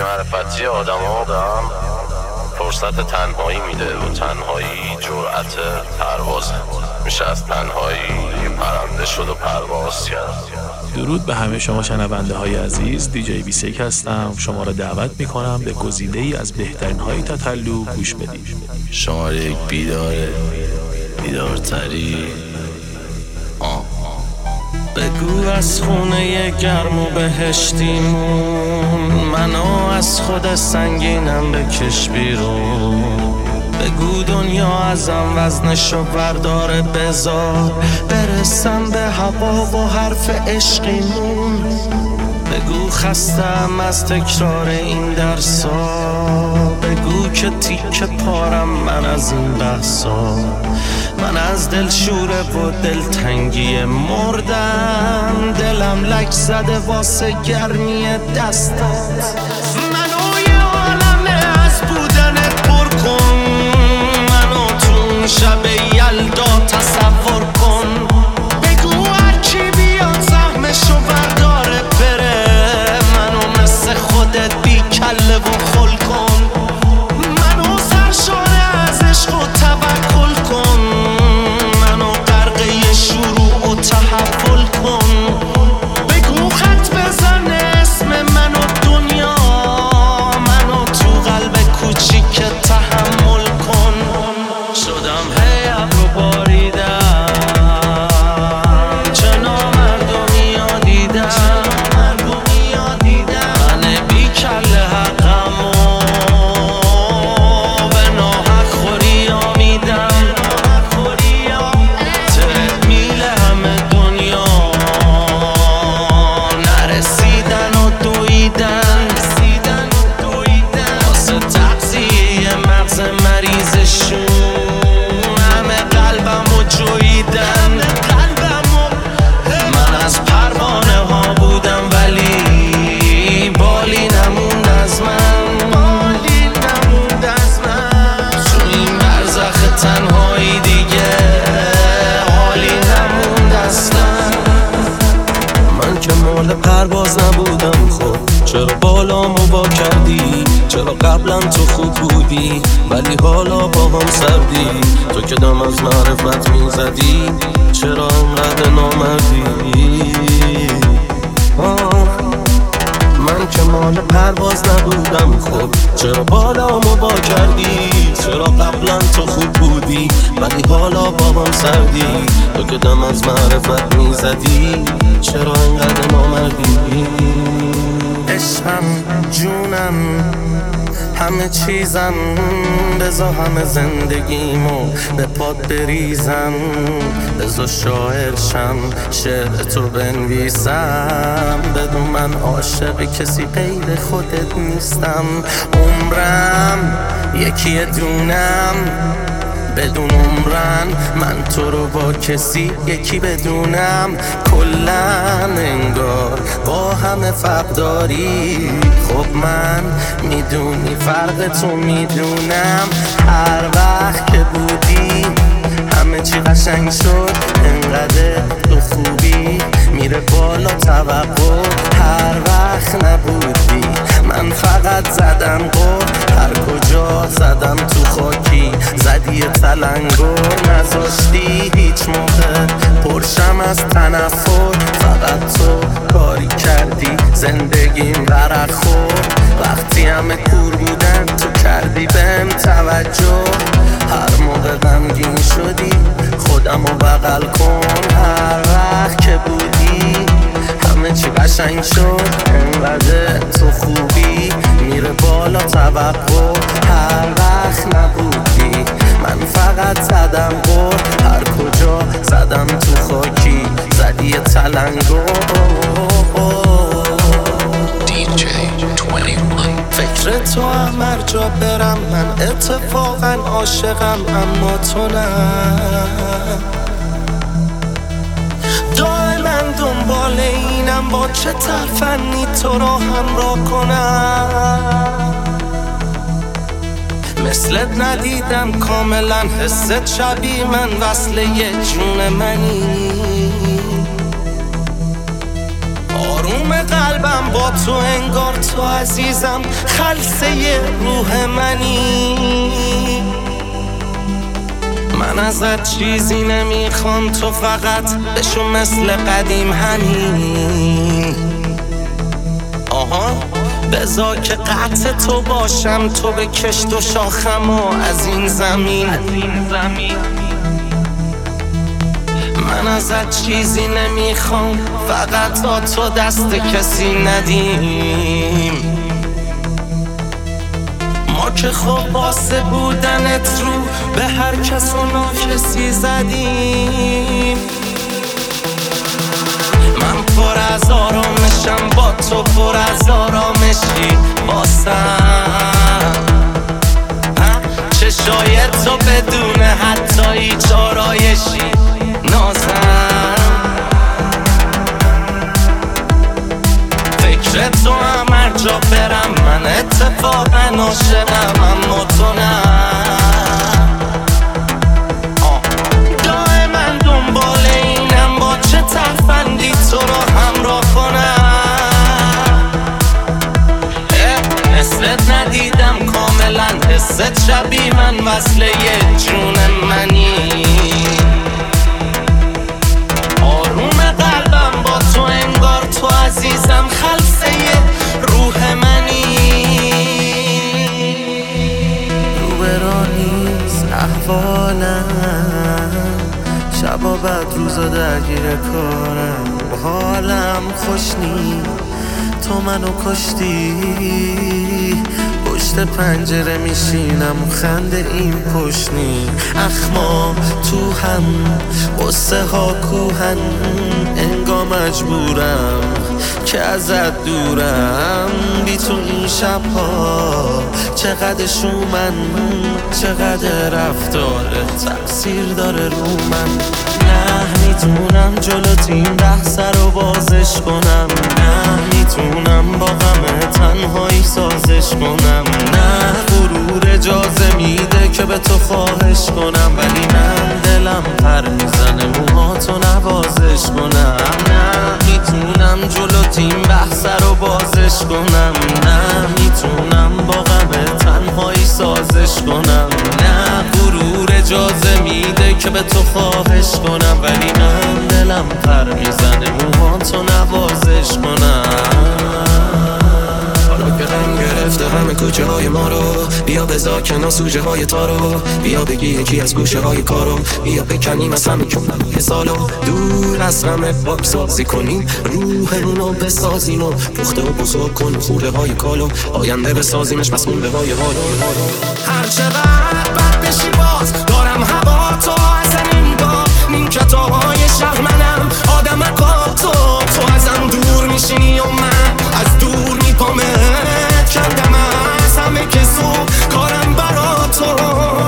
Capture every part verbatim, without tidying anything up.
بی‌معرفتی آدما به هم فرصت تنهایی میده و تنهایی جرأت پروازه. میشه از تنهایی پرنده شد و پرواز کرد. درود به همه شما شنونده های عزیز. دیجی بیست و یک هستم. شما را دعوت میکنم به گزیده ای از بهترین های تتلو گوش بدید. شماره یک بیداره، بیدارتری. آه بگو از خونه گرم و بهشتیمون، منو از خود سنگینم بکش بیرون. بگو دنیا ازم وزنشو برداره، بذار برسم به هوا و حرف عشقیمون. بگو خستم از تکرار این درسا، بگو که تیک پارم من از این بحثا. من از دل شوره و دل تنگی مردم، دلم لک زده واسه گرمی دستات. منو یه عالمه از بودنت پر کن، منو تو شب یلدا تصور کن. بگو هرکی بیاد زحمشو برداره بره، منو مثل خودت بی کله و خل کن. منو سرشاره از عشق و توکل کن، منو غرقه شروع و تحول کن. بگو خط بزن اسم منو دنیا، منو تو قلب کوچیک تحمل کن. شدم هی ابرو باریدم، چه نامردمی ها دیدم. من بی کله حقم و به ناحق خوری ها میدم. ترد میله همه دنیا نرسیدن و دویدن، واسه تغذیه مغز مریضشون همه قلبم و جویدن. من از پروانه ها بودم ولی بالی نموند از من. تو این برزخ تنهایی دیگه حالی نموند اصلا. من که مال پرواز نبودم، خب چرا بالامو با کردی؟ چرا قبلا تو خوب بودی ولی حالا با هم سردی؟ تو که دم از معرفت میزدی، چرا انقدر نامردی؟ آه من که مال پرواز نبودم، خب چرا بالامو با کردی؟ چرا قبلا تو خوب بودی ولی حالا با هم سردی؟ تو که دم از معرفت میزدی، چرا انقدر نامردی؟ عشقم جونم همه چیزم، بذار همه زندگیمو به پات بریزم. بذار شاعرشم شعر تو بنویسم، بدون من عاشق کسی غیر خودت نیستم. عمرم یکی دونم بدون عمرن، من تو رو با کسی یکی بدونم. کلن انگار با همه فرق داری، خب من میدونی فرق تو میدونم. هر وقت که بودی همه چی قشنگ شد، انقدر تو خوبی میره بالا توقع. هر وقت نبودی من فقط زدم قول، هر کجا زدم تو خاکی زدی تلنگر. نذاشتی هیچ موقع پرشم از تنفر، فقط تو کاری کردی زندگیم غرق خورد. وقتی همه کور بودن تو کردی بهم توجه، هر موقع غمگین شدی خودمو بغل کن. هر وقت که بودی همه چی قشنگ شد، انقدر تو خوبی میره بالا توقع. هر وقت نبودی من فقط زدم قول، هر کجا زدم تو خاکی زدی تلنگر. فکر تو هم هر جا برم من اتفاقا عاشقم، اما تو نه. دائما دنبال اینم با چه ترفنی تو رو همراه کنم. مثلت ندیدم کاملا، حست شبیه من، وصل یه جون منی. آروم قلبم با تو انگار تو عزیزم خلسه روح منی. من ازت چیزی نمیخوام تو فقط بشو مثل قدیم همین. آها بذار که قطع تو باشم تو به کشت و شاخم و از این زمین. من ازت چیزی نمیخوام فقط تا تو دست کسی ندیم. ما که خب واسه بودنت رو به هر کس و ناکسی زدیم. من پر از آرامشم با تو پر از آرامشی واسم. چه شاید تو بدون حتی هیچ آرایشی نازم. فکر تو هم هر جا برم من اتفاقا عاشقم اما تو نه. دائما دنبال اینم با چه ترفندی تو رو همراه کنم. مثلت ندیدم کاملا حست شبیه من وصله یه جون منی. عزیزم خلسه روح منی. روبرا نیست احوالم شبا بعد روزا درگیر کارم. حالم خوش نیست تو منو کشتی. پشت پنجره میشینم و خنده این پشنی. اخما تو هم قصه ها کوهن انگار مجبورم که ازت دورم. بی تو این شبها چقدر شومن چقدر رفتاره تقصیر داره رو من. نه میتونم جلوت این بحث رو بازش کنم. نه میتونم با غم تنهایی سازش کنم. نه غرور اجازه میده که به تو خواهش کنم. ولی من دلم پر میزنه موهاتو نوازش کنم. نه میتونم جلوت این بحث رو بازش کنم. نه میتونم با غم تنهایی سازش کنم. نه غرور اجازه میده که به تو خواهش کنم. ولی من دلم پر میزنه موهاتو نوازش کنم. حالا که غم گرفته همه کوچه های ما رو بیا بذار کنار سوژه های تارو. بیا بگی یکی از گوشه های کارو. بیا بکنیم از همه جمله سالو. دور از همه باک سازی کنیم روحمونو بسازیم و پخته و بزرگ کن خوره های کالو. آینده بسازیمش پس مونده های حالو. هر چقدر بد بشی باز دارم هوا تو از انگار نیم کتاهای شهر منم آدم اکا تو. تو ازم دور میشینی و من از دور میپامت کردم از همه کسو کارم برا تو.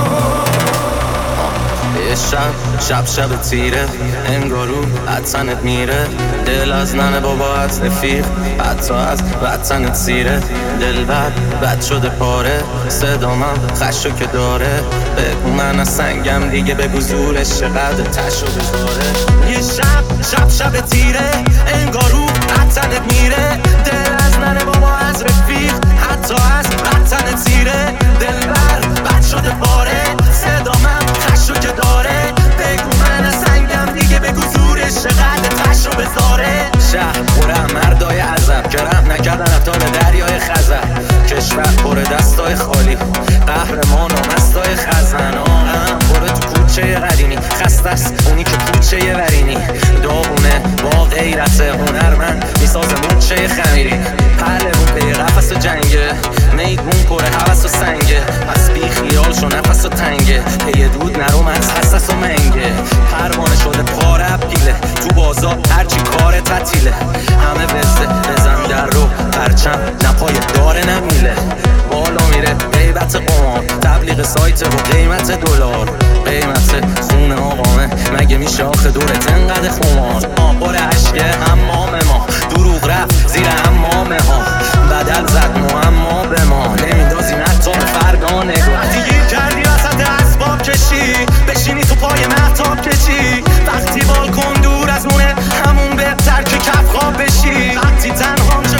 شب شب شب تیره انگارو حتنت میره. دل از ننه بابا از رفیق حتی از وطنت سیره. دل بد بد شده پاره صدامم خشو که داره. بگو من از سنگم دیگه بگو زورش چقدر تشو بذاره. یه شب شب شب تیره انگارو حتنت میره. دل از ننه بابا از رفیق حتی از وطنت سیره. دل بد بد شده پاره صدامم خشو که داره. بگو من از سنگم دیگه بگو زورش چقدر تشو بذاره. شهر پره مردای عذب که رحم نکردن ابطال دریای خزر. کشور پره دستای خالی قهرمان و مستای خزن. آقام پره تو کوچه قدیمی خسته است اونی که کوچه ورینی. داغونه با غیرت هنرمند میسازه موچه خمیری. پهلوون پی قفص و جنگه میگون پره حوث و سنگه. پس بی خیال شو نفس و تنگه پی دود نروم از حسس و منگه. پروانه شده پاره پیله تو بازار هرچی کار تعطیله. همه وزده بزن در رو پرچم نپای داره نمیله. بالا میره غیبت قمار تبلیغ سایت و قیمت دلار. قیمت خون آقامه مگه میشه آخه دورت انقدر خمار. آبار عشق حمام ما دروغ رفت زیر حمامه ها. بدل زد معما به ما نمیندازیم حتی به فردا نگاه. دیگه کردی وسط اسباب کشی بشینی تو پای مهتاب کشی. وقتی بالکن دور از مونه همون بهتر که کف خواب بشی. وقتی تنها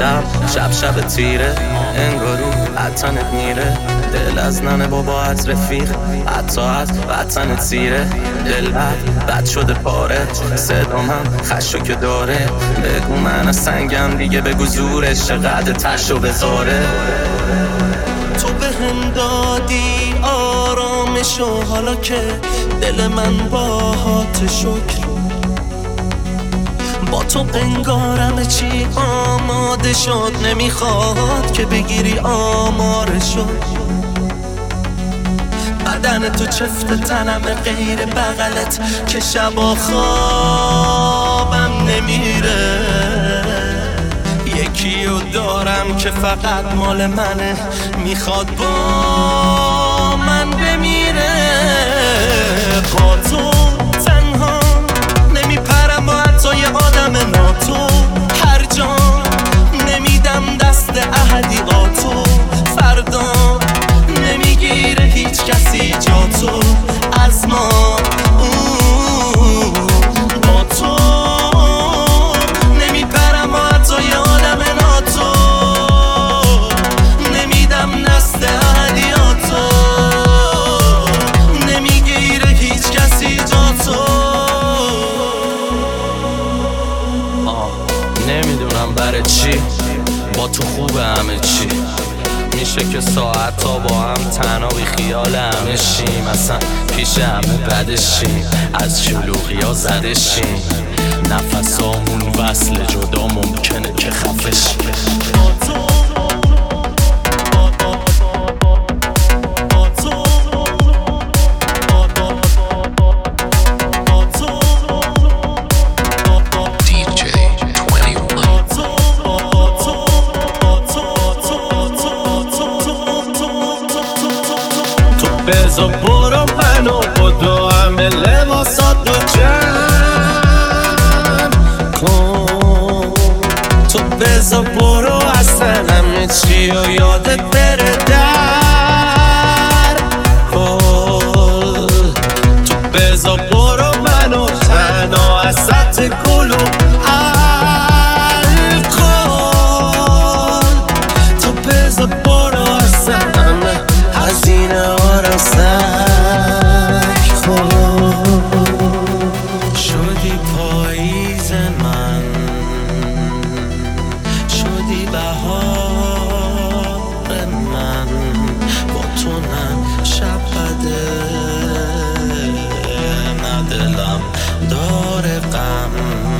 شب شب شب تیره انگارو عطنت میره دل از ننه بابا از رفیق حتی از وطن تیره دل بد بد شده پاره صدام هم خشو که داره بگو من از سنگم دیگه بگو زورش چقدر تشو بذاره تو به هم دادی آرامشو حالا که دل من باهات شکر با تو انگارم چی آماده شد نمیخواد که بگیری آمارشو بدن تو چفت تنم غیر بغلت که شبا خوابم نمیره یکیو دارم که فقط مال منه میخواد با من بمیره با تو تنها نمیپرم با حتی یه آدم ناتو هر جا نمیدم دست احدیاتو فردا نمیگیره هیچ کسی جا تو از ما با تو نمیپرم با حتی یه آدم ناتو نمیدم دست احدیاتو نمیگیره هیچ کسی جا تو نمیدونم برای چی با تو خوبه همه چی میشه که ساعت تا با هم تنها بی خیال همه شیم اصلا پیش همه بدشیم از شلوغی ها زدشیم نفسامون وصل جدا ممکنه که خفشیم بزا برو منو بدو همه لباسات رو جمع کن تو بزا برو اصلا همه چی و یادت بره در کن تو بزا برو منو تنها از سطح گلو الکل تو بزا برو اصلا همه هزینه ها رو سک خود شدی پاییز من شدی بهار من با تو نه شب بده نه دلم داره غم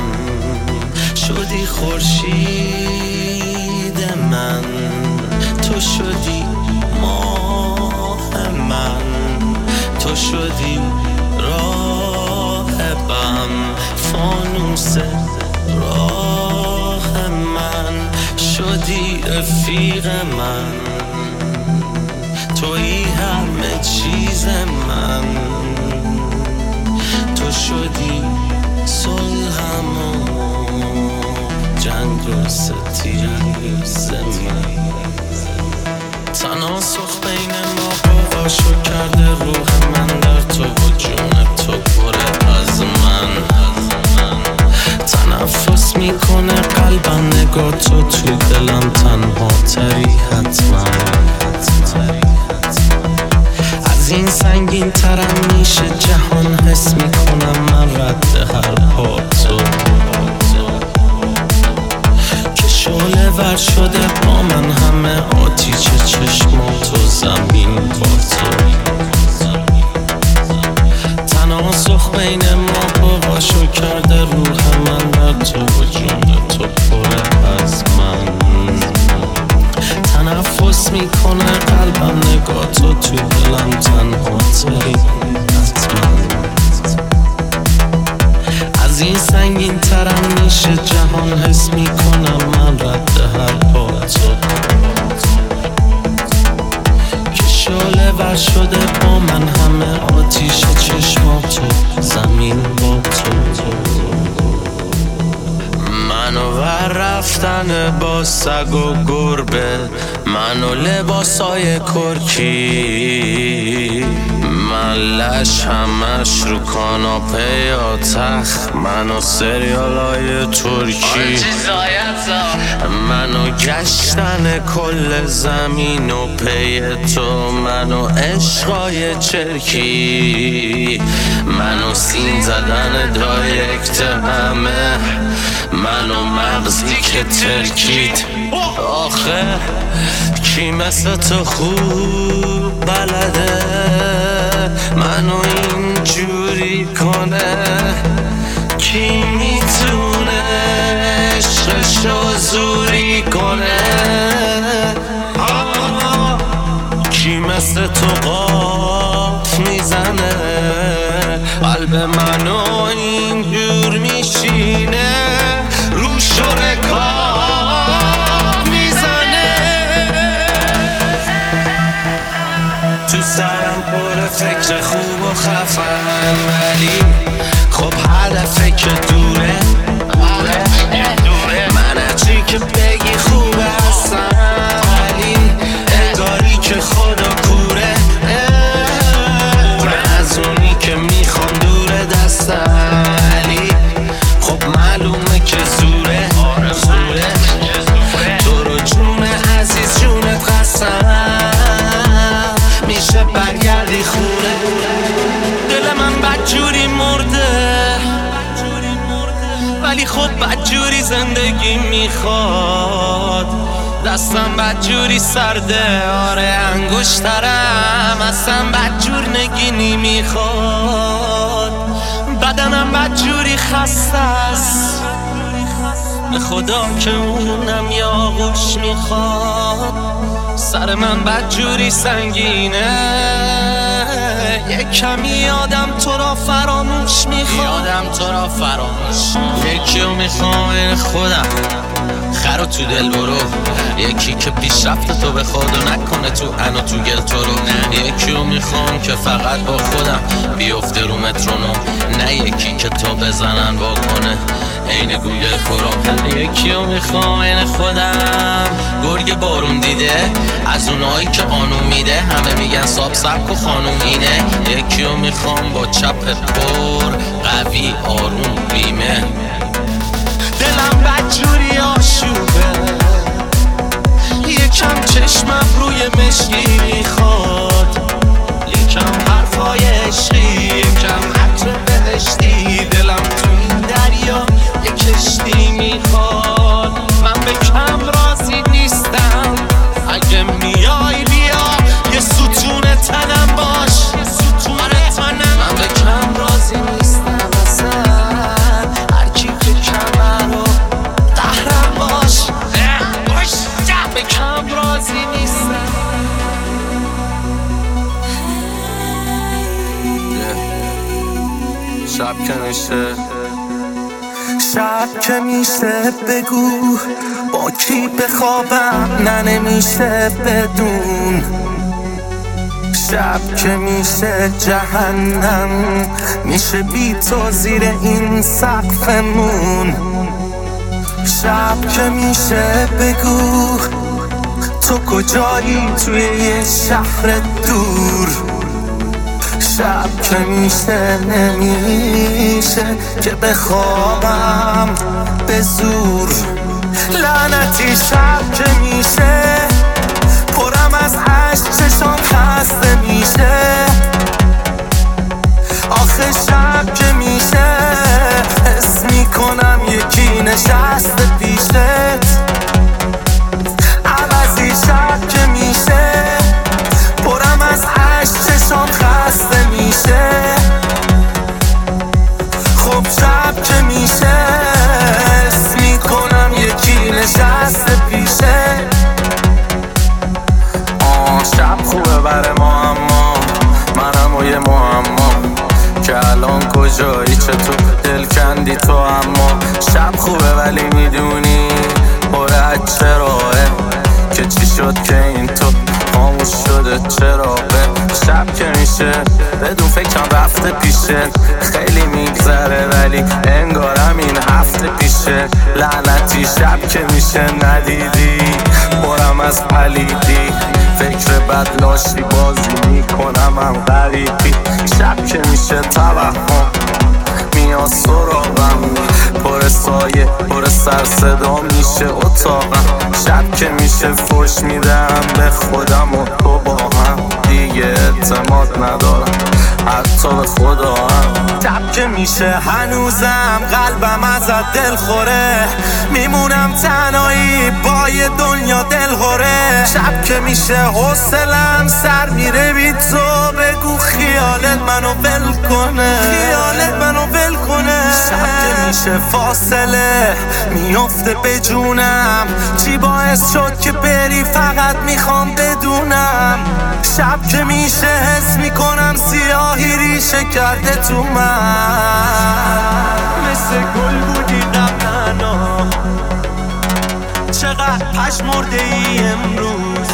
شدی خورشید من تو شدی من تو شدی راهبم فانوس راه من شدی رفیق من تویی همه چیز من تو شدی صلحم و جنگ و ستیز من تناسخ بین ما قواشو کرده روح من در تو و جون تو پره از من تنفس میکنه قلبم نگاه تو تو دلم تنها تری حتما از این سنگین ترم میشه جهان حس میکنم من رد هر پا تو شعله ور شده با من همه آتیش چشمات و زمین با تو تناسخ بین ما پاهاشو کرده روح من در تو و جون تو پره از من تنفس میکنه قلبم نگاه تو تو دلم تنها تری حتما از این سنگین ترم میشه جهان حس میکنم من رد هر پا تو که شعله ور شده با من همه آتیش چشماتو زمین با تو منو ور رفتن با سگ و گربه منو لباسای کرکی محلش همش رو کاناپه یا تخت، منو سریالای ترکی، منو گشتن کل زمین و پی تو، منو عشقای چرکی، منو سین زدن دایرکت همه، منو مغزی که ترکید. آخه کی مثل تو خوب بلده منو اینجوری کنه؟ کی میتونه عشقشو زوری کنه؟ کی مثل تو قاف میزنه قلب منو اینجور میشینه، روشو رکاب میزنه؟ تو سرم پر فکر خوب و خفن، ولی خب هدفه که دوره، من هرچی که بگی خوبه هستم، ولی انگاری که خدا کوره، من از اونی که میخوام دوره دستم، ولی خب معلومه که زوره، زوره تو رو جون عزیز جونت قسم میشه برگردی خونه. دل من بدجوری مرده ولی خب بدجوری زندگی میخواد، دستم بدجوری سرده، آره انگشترم اصلا بدجور نگینی میخواد، بدنم بدجوری خسته است، به خدا که اونم یا آغوش میخواد، سر من بدجوری سنگینه، یک کمی یادم تو را فراموش میخواد، یادم تو را فراموش، یکیو میخوام خودم خرا تو دل برو، یکی که پیشرفت تو بخواد و نکنه تو انا تو گل تو رو، یکیو میخوام که فقط با خودم بیفته رو مترونوم، نه یکی که تو بزنن واکنه عین گوگل کرام، یکیو میخوام عین خودم گرگ بارون دیده، از اونایی که قانون میده همه میگن ساب سبک و خانوم اینه، یکیو میخوام با چپ پر قوی آروم بیمه، دلم بدجوری آشوبه، یکم چشمم روی مشکی میخواد، یکم حرفای عشقی، یکم عطر بهشتی، دلم تو این دریا یک کشتی میخواد، من به کم راضی نیستم، اگه میای بیا یه ستون تنم باش، یه ستون تنم، من به کم راضی نیستم اصلا، هر کی که کمر رو قهرم باش، به کم راضی نیستم. شب که میشه، شب که میشه بگو با کی بخوابم، نه نمیشه بدون، شب که میشه جهنم میشه بی تو زیر این سقفمون، شب که میشه بگو تو کجایی توی یه شهر دور، شب که میشه نمیشه که بخوابم به زور، لعنتی شب که میشه پرم از عشق چشام خسته میشه، آخه شب که میشه حس میکنم یکی نشسته پیشت، عوضی شب که میشه پرم از عشق چشام خسته میشه، خب شب که میشه حس میکنم یکی نشسته پیشه، آه شب خوبه بر ما، اما منم و یه معما که الان کجایی چطور دل کندی تو، اما شب خوبه ولی میدونی برای چراهه که چی شد که این تو خاموش شده چراغه، شب که میشه بدون فکرم رفته پیشه، خیلی میگذره ولی انگارم این هفته پیشه لعنتی شب که میشه ندیدی برم از پلیدی فکر بد لاشی بازی میکنم هم غریبی شب که میشه توهم میاد سراغم پر سایه پر سر صدا میشه اتاقم شب که میشه فوش میدم به خودم و تو با هم دیگه اعتماد ندارم حتی به خدا هم شب که میشه هنوزم قلبم ازت دل خوره میمونم تنهایی با یه دنیا دل خوره شب که میشه حوصلم سر میره بی تو بگو خیالت منو ول کنه خیالت منو ول کنه شب که میشه فاصله میفته به جونم چی باعث شد که بری فقط میخوام بدونم شب که میشه حس میکنم سیاهی ریشه کرده تو من مثل گل بودی قبلا چقدر پشمرده ای امروز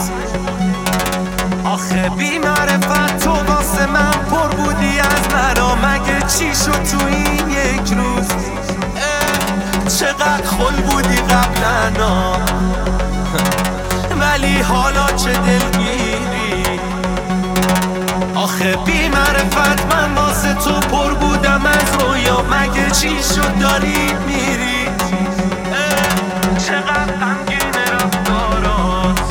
آخه بی معرفت تو واسه من پر بودی از مرا مگه چی شد تو این یک روز چقدر خل بودی قبلا ولی حالا چه دلگیری آخه بی معرفت من واسه تو پر بودم از رویا مگه چی شد داری میری چقدر غمگین رفتارات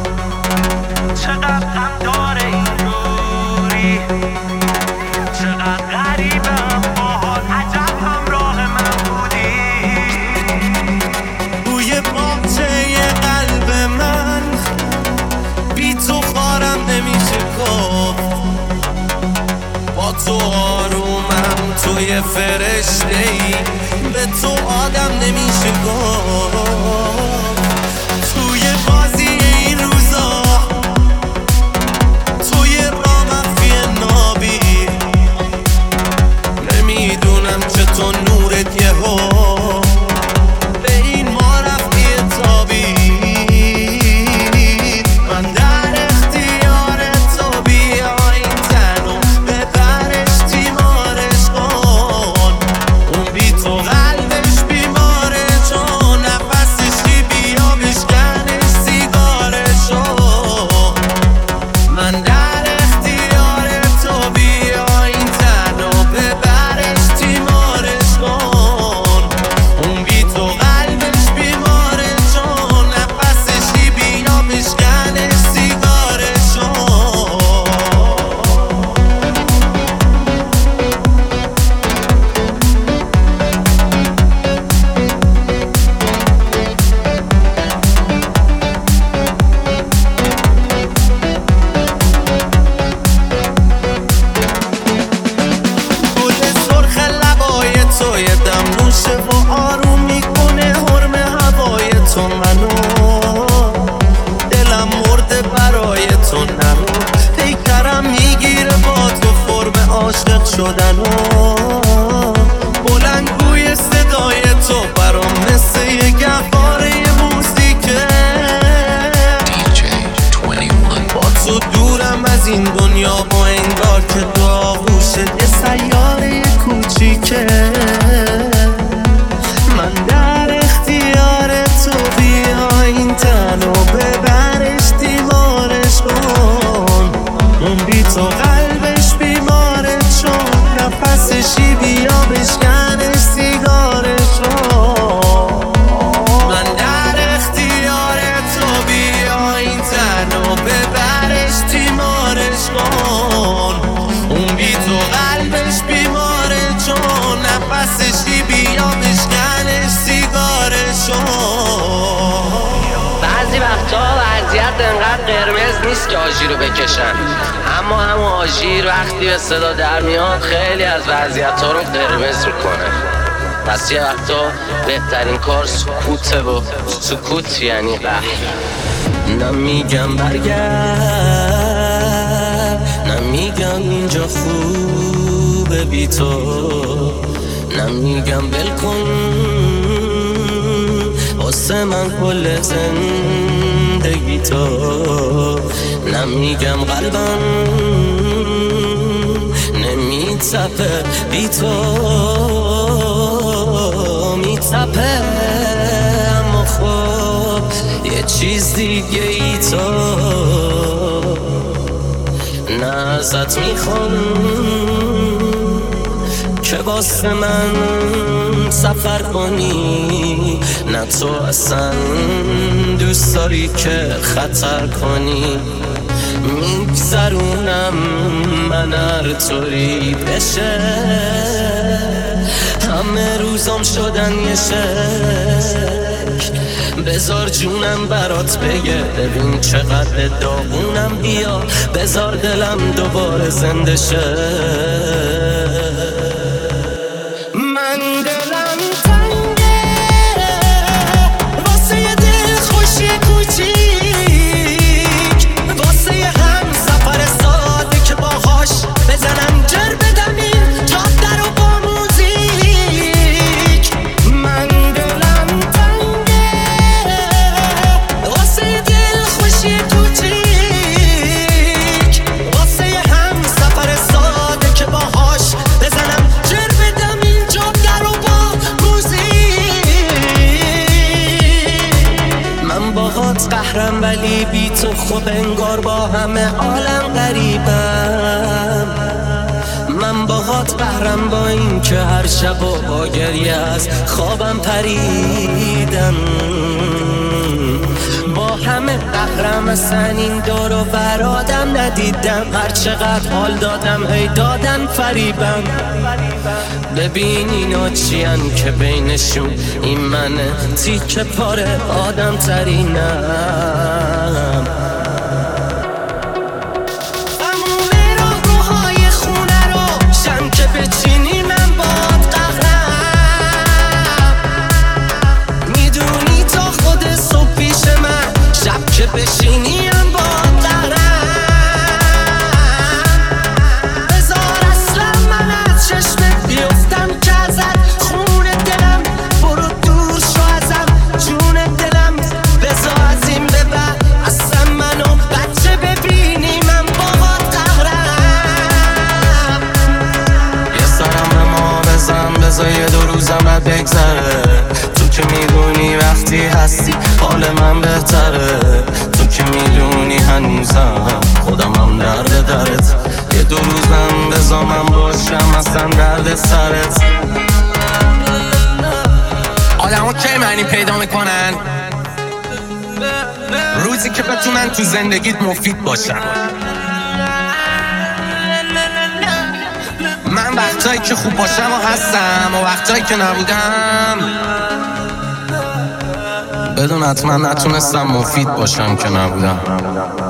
چقدر غم داره این دوری چقدر غریبم باهات عجب همراه من بودی روی باغچه قلب من بی تو خارم نمیشه گفت با تو آرومم توی فرشته ای به تو آدم نمیشه گفت توی بازی این روزا توی رامفی نابی نمیدونم چطور نورت یهو به این ما رفتی تابی من در اختیار تو بیا این تنو ببرش تیمارش کن اون بی تو قلبش بیماره چون نفسشی بیا بشکنش سیگارشو من در اختیار تو بیا این تنو ببرش تیمارش کن اون بی تو قلبش بیماره چون نفسشی بیا بشکنش سیگارشو گل سرخ لبای تو یه دم نوشه و آروم میکنه حرم هوای تو منو دلم مرده برای تو نرو پیکرم میگیره با تو فرم عاشق شدن و بلندگوی صدای تو برام مثل یه گهواره موزیکه با تو دورم از این دنیا با انگار که تو آغوش یه سیاره کوچیکه من در اختیار تو بیا این تنو ببرش تیمارش کن اون بی تو قلبش بیماره چون نفسشی بیا بشکنش سیگارشو من در اختیار تو بیا این تنو ببرش تیمارش کن اون بی تو قلبش بیماره چون نفسشی بیا بشکنش سیگارشو بعضی وقتا وضعیت انقدر قرمز نیست که آژیر رو بکشن اما همون آژیر وقتی به صدا در میاد خیلی از وضعیت ها رو قرمز میکنه پس یه وقتا بهترین کار سکوته و سکوت یعنی قهر نمیگم برگرد نمیگم اینجا خوبه بی تو نمیگم ول کن واسه من کل زندگی تو نمیگم قلبم نمیتپه بی تو میتپه چیز دیگه ای تو نه ازت میخوام که واسه من سفر کنی، نه تو اصلا دوست داری که خطر کنی. میگذرونم من هر طوری بشه، همه روزام شدن یه شک. بذار جونم برات بگه ببین چقدر داغونم، بیا بذار دلم دوباره زنده شه. من دلم تنگه واسه یه دل خوشی کوچیک، واسه یه هم سفر ساده که باهاش بزنم جر بدم این جاده رو با موزیک. من دلم تنگه واسه یه دل خوشی کوچیک، واسه یه هم سفر ساده که باهاش بزنم جر بدم این جاده رو با موزیک. من باهات قهرم ولی بی تو خوب انگار با همه عالم غریبم. من باهات قهرم با این که هر شب و با گریه از خوابم پریدم. با همه قهرم اصلا این دور و برادم ندیدم، هر چقدر حال دادم هی دادن فریبم. ببین اینا چیان که بینشون این منه تیکه پاره آدم ترینم. تموم راهروهای خونه رو شم که بچینی من باد قهرم. میدونی تا خود صبح پیش من شب که بشینی من باد قهرم. بذار اصلا من از چشمت بیفتم که ازت خون دلم برو دور شو ازم جون دلم. بذار از این به بعد اصلا منو بچه ببینی من باهات قهرم. یه سرم به ما بزن بذار یه دو روزم بگذره. تو که میدونی وقتی هستی حال من بهتره. تو که میدونی هنوزم خودمم درد درت. یه دو روزم بذار من باشم اصلا درد سرت. آدم ها که معنی پیدا میکنن روزی که بتونن تو زندگیت مفید باشن. من وقتایی که خوب باشم و هستم و وقتایی که نبودم بدون حتما نتونستم مفید باشم که نبودم.